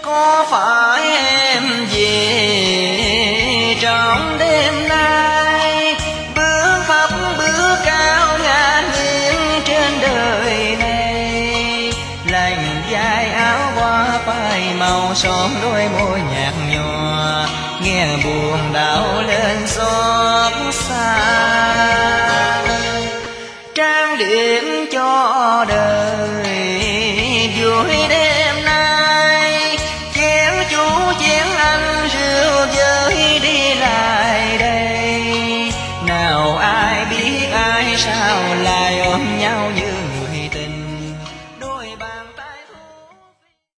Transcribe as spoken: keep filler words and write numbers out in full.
có phải em về trong đêm nay, bước thấp bước cao ngang nghiêng trên đời này, lành dài áo qua vai màu son đôi môi nhạt nhòa, nghe buồn đau lên xót.